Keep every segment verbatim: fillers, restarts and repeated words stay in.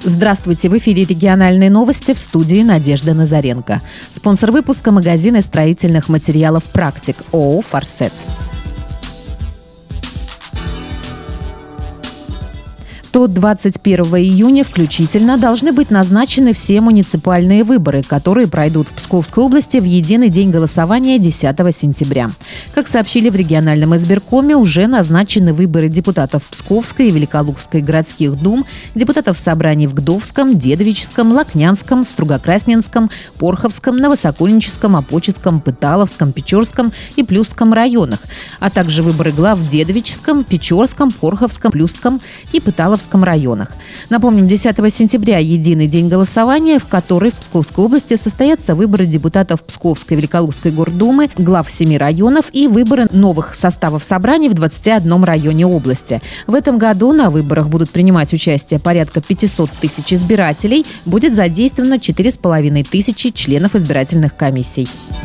Здравствуйте, в эфире региональные новости, в студии Надежда Назаренко. Спонсор выпуска – магазины строительных материалов «Практик» ООО «Форсет». До двадцать первого июня включительно должны быть назначены все муниципальные выборы, которые пройдут в Псковской области в единый день голосования десятого сентября. Как сообщили в региональном избиркоме, уже назначены выборы депутатов Псковской и Великолукской городских дум, депутатов собраний в Гдовском, Дедовическом, Лакнянском, Стругокрасненском, Порховском, Новосокольническом, Опоческом, Пыталовском, Печорском и Плюсском районах, а также выборы глав в Дедовическом, Печорском, Порховском, Плюсском и Пыталовском районах. Напомним, десятого сентября единый день голосования, в который в Псковской области состоятся выборы депутатов Псковской и Великолукской гордумы, глав семи районов и выборы новых составов собраний в двадцати одном районе области. В этом году на выборах будут принимать участие порядка пятисот тысяч избирателей, будет задействовано четыре с половиной тысячи членов избирательных комиссий.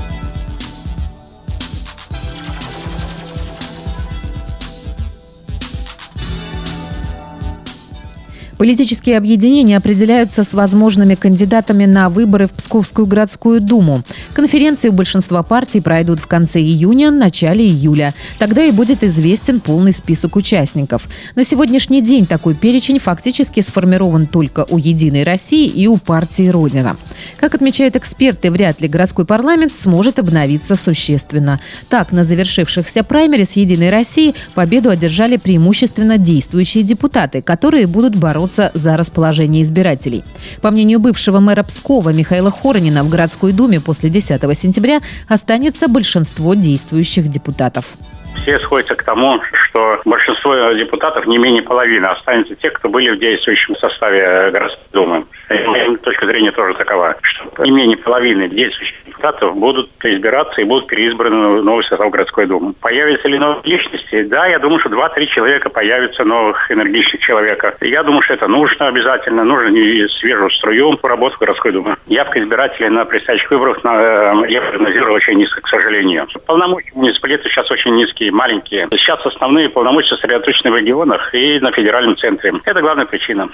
Политические объединения определяются с возможными кандидатами на выборы в Псковскую городскую думу. Конференции у большинства партий пройдут в конце июня, начале июля. Тогда и будет известен полный список участников. На сегодняшний день такой перечень фактически сформирован только у «Единой России» и у партии «Родина». Как отмечают эксперты, вряд ли городской парламент сможет обновиться существенно. Так, на завершившихся праймерис «Единой России» победу одержали преимущественно действующие депутаты, которые будут бороться за расположение избирателей. По мнению бывшего мэра Пскова Михаила Хоронина, в городской думе после десятого сентября останется большинство действующих депутатов. Все сходятся к тому, что большинство депутатов, не менее половины, останется те, кто были в действующем составе городской думы. И моя точка зрения тоже такова, что не менее половины действующих депутатов будут избираться и будут переизбраны в новый состав городской думы. Появятся ли новые личности? Да, я думаю, что два-три человека появятся, новых энергичных человека. Я думаю, что это нужно обязательно. Нужно и свежую струю работу в городской думе. Явка избирателей на предстоящих выборах на, я прогнозирую очень низко, к сожалению. Полномочия муниципалитета сейчас очень низкие, маленькие. Сейчас основные полномочия сосредоточены в регионах и на федеральном центре. Это главная причина.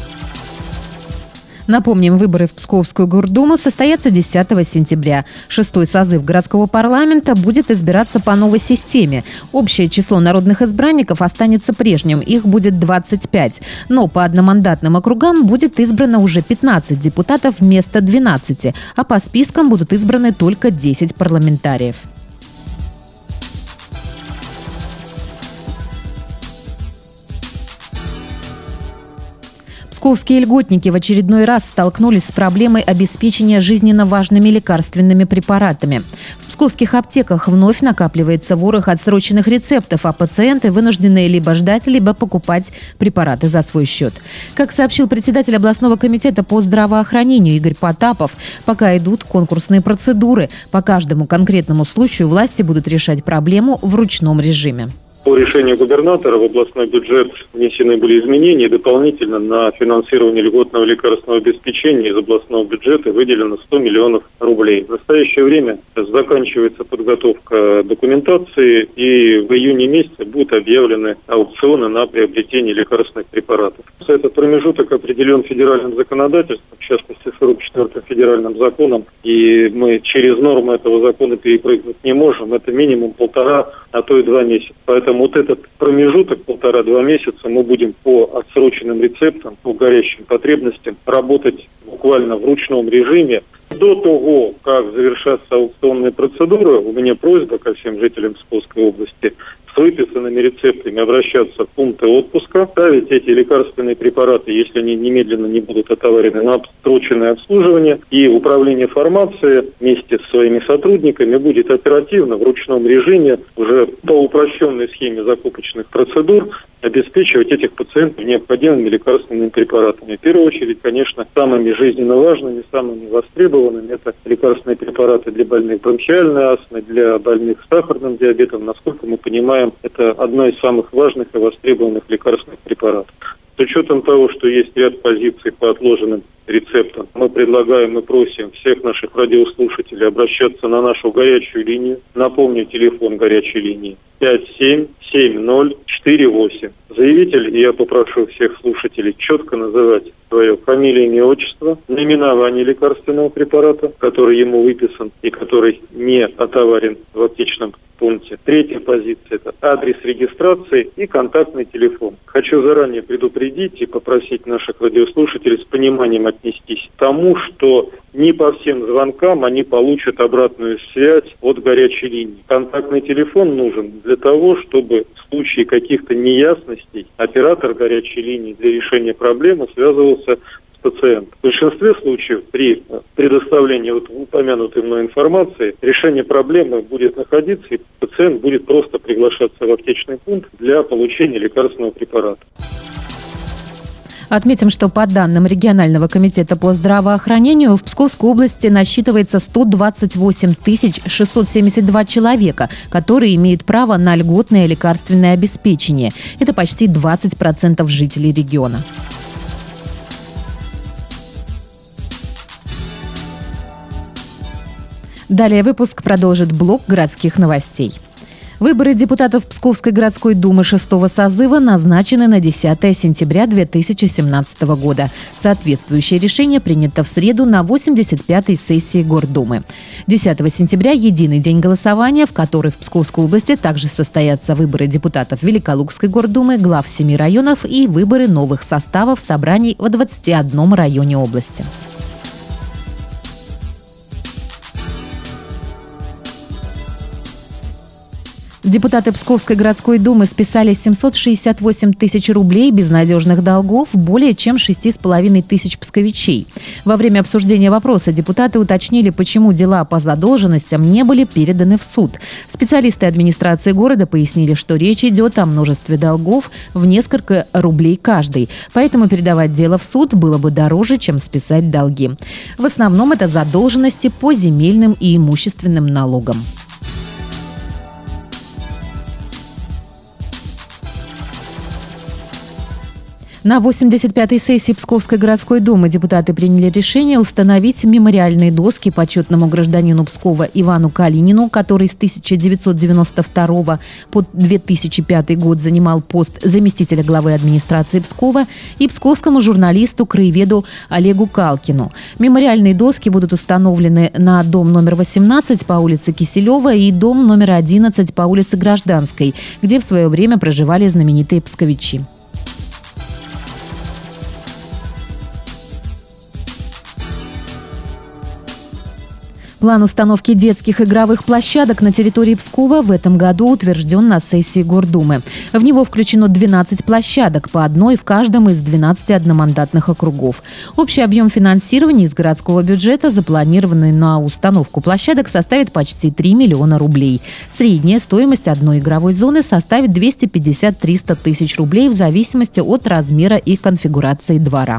Напомним, выборы в Псковскую гордуму состоятся десятого сентября. Шестой созыв городского парламента будет избираться по новой системе. Общее число народных избранников останется прежним, их будет двадцать пять. Но по одномандатным округам будет избрано уже пятнадцать депутатов вместо двенадцати, а по спискам будут избраны только десять парламентариев. Псковские льготники в очередной раз столкнулись с проблемой обеспечения жизненно важными лекарственными препаратами. В псковских аптеках вновь накапливается ворох отсроченных рецептов, а пациенты вынуждены либо ждать, либо покупать препараты за свой счет. Как сообщил председатель областного комитета по здравоохранению Игорь Потапов, пока идут конкурсные процедуры, по каждому конкретному случаю власти будут решать проблему в ручном режиме. По решению губернатора в областной бюджет внесены были изменения, и дополнительно на финансирование льготного лекарственного обеспечения из областного бюджета выделено сто миллионов рублей. В настоящее время заканчивается подготовка документации, и в июне месяце будут объявлены аукционы на приобретение лекарственных препаратов. Этот промежуток определен федеральным законодательством, в частности сорок четвёртым федеральным законом, и мы через нормы этого закона перепрыгнуть не можем. Это минимум полтора, а то и два месяца. Поэтому вот этот промежуток, полтора-два месяца, мы будем по отсроченным рецептам, по горящим потребностям работать буквально в ручном режиме. До того, как завершатся аукционные процедуры, у меня просьба ко всем жителям Псковской области с выписанными рецептами обращаться в пункты отпуска, ставить эти лекарственные препараты, если они немедленно не будут отоварены, на отсроченное обслуживание. И управление фармацией вместе с своими сотрудниками будет оперативно в ручном режиме уже по упрощенной схеме закупочных процедур обеспечивать этих пациентов необходимыми лекарственными препаратами. В первую очередь, конечно, самыми жизненно важными, самыми востребованными это лекарственные препараты для больных бронхиальной астмой, для больных с сахарным диабетом. Насколько мы понимаем, это одно из самых важных и востребованных лекарственных препаратов. С учетом того, что есть ряд позиций по отложенным рецептом. Мы предлагаем и просим всех наших радиослушателей обращаться на нашу горячую линию. Напомню, телефон горячей линии пять семь семь ноль четыре восемь. Заявитель, я попрошу всех слушателей четко называть свое фамилию, имя, отчество, наименование лекарственного препарата, который ему выписан и который не отоварен в аптечном пункте. Третья позиция – это адрес регистрации и контактный телефон. Хочу заранее предупредить и попросить наших радиослушателей с пониманием отнестись к тому, что не по всем звонкам они получат обратную связь от горячей линии. Контактный телефон нужен для того, чтобы в случае каких-то неясностей оператор горячей линии для решения проблемы связывался с пациентом. В большинстве случаев при предоставлении вот упомянутой мной информации решение проблемы будет находиться, и пациент будет просто приглашаться в аптечный пункт для получения лекарственного препарата. Отметим, что по данным регионального комитета по здравоохранению в Псковской области насчитывается сто двадцать восемь тысяч шестьсот семьдесят два человека, которые имеют право на льготное лекарственное обеспечение. Это почти двадцать процентов жителей региона. Далее выпуск продолжит блок городских новостей. Выборы депутатов Псковской городской думы шестого созыва назначены на десятое сентября две тысячи семнадцатого года. Соответствующее решение принято в среду на восемьдесят пятой сессии Гордумы. десятого сентября – единый день голосования, в который в Псковской области также состоятся выборы депутатов Великолукской гордумы, глав семи районов и выборы новых составов собраний в двадцати одном районе области. Депутаты Псковской городской думы списали семьсот шестьдесят восемь тысяч рублей безнадежных долгов более чем шести с половиной тысяч псковичей. Во время обсуждения вопроса депутаты уточнили, почему дела по задолженностям не были переданы в суд. Специалисты администрации города пояснили, что речь идет о множестве долгов в несколько рублей каждый. Поэтому передавать дело в суд было бы дороже, чем списать долги. В основном это задолженности по земельным и имущественным налогам. На восемьдесят пятой сессии Псковской городской думы депутаты приняли решение установить мемориальные доски почетному гражданину Пскова Ивану Калинину, который с тысяча девятьсот девяносто второго по две тысячи пятый год занимал пост заместителя главы администрации Пскова, и псковскому журналисту-краеведу Олегу Калкину. Мемориальные доски будут установлены на дом номер восемнадцать по улице Киселева и дом номер одиннадцать по улице Гражданской, где в свое время проживали знаменитые псковичи. План установки детских игровых площадок на территории Пскова в этом году утвержден на сессии Гордумы. В него включено двенадцать площадок, по одной в каждом из двенадцати одномандатных округов. Общий объем финансирования из городского бюджета, запланированный на установку площадок, составит почти три миллиона рублей. Средняя стоимость одной игровой зоны составит двести пятьдесят - триста тысяч рублей в зависимости от размера и конфигурации двора.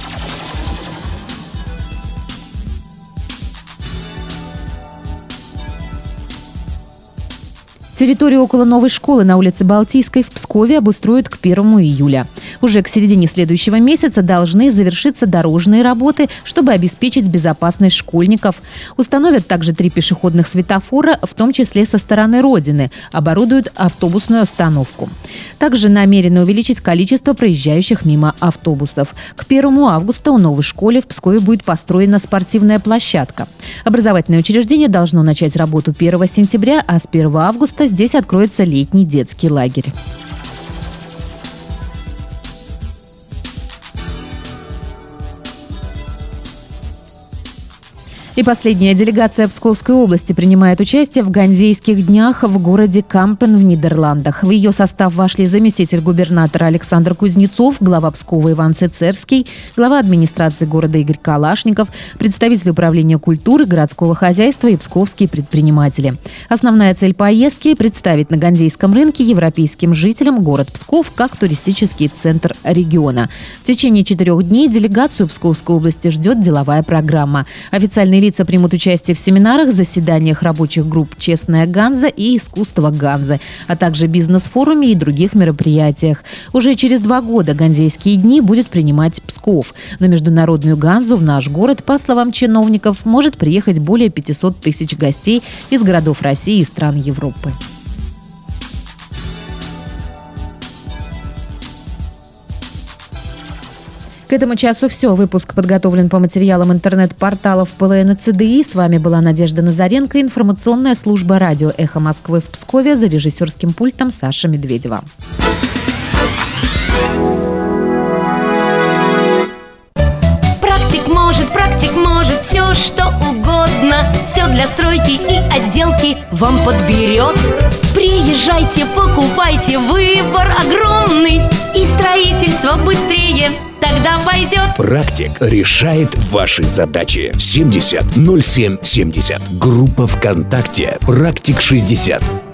Территорию около новой школы на улице Балтийской в Пскове обустроят к первому июля. Уже к середине следующего месяца должны завершиться дорожные работы, чтобы обеспечить безопасность школьников. Установят также три пешеходных светофора, в том числе со стороны Родины. Оборудуют автобусную остановку. Также намерены увеличить количество проезжающих мимо автобусов. К первому августа у новой школы в Пскове будет построена спортивная площадка. Образовательное учреждение должно начать работу первого сентября, а с первого августа здесь откроется летний детский лагерь. И последняя делегация Псковской области принимает участие в Ганзейских днях в городе Кампен в Нидерландах. В ее состав вошли заместитель губернатора Александр Кузнецов, глава Пскова Иван Цицерский, глава администрации города Игорь Калашников, представитель управления культуры, городского хозяйства и псковские предприниматели. Основная цель поездки – представить на Ганзейском рынке европейским жителям город Псков как туристический центр региона. В течение четырех дней делегацию Псковской области ждет деловая программа. Официальный лидер лица примут участие в семинарах, заседаниях рабочих групп «Честная Ганза» и «Искусство Ганзы», а также бизнес-форуме и других мероприятиях. Уже через два года Ганзейские дни будет принимать Псков. На международную Ганзу в наш город, по словам чиновников, может приехать более пятисот тысяч гостей из городов России и стран Европы. К этому часу все. Выпуск подготовлен по материалам интернет-порталов ПЛН и ЦДИ. С вами была Надежда Назаренко, информационная служба радио «Эхо Москвы» в Пскове, за режиссерским пультом Саша Медведева. Практик может, практик может все, что угодно. Все для стройки и отделки вам подберет. Приезжайте, покупайте, выбор огромный. И строительство быстрее тогда пойдет. Практик решает ваши задачи. семьдесят ноль семь семьдесят. Группа ВКонтакте «Практик шестьдесят».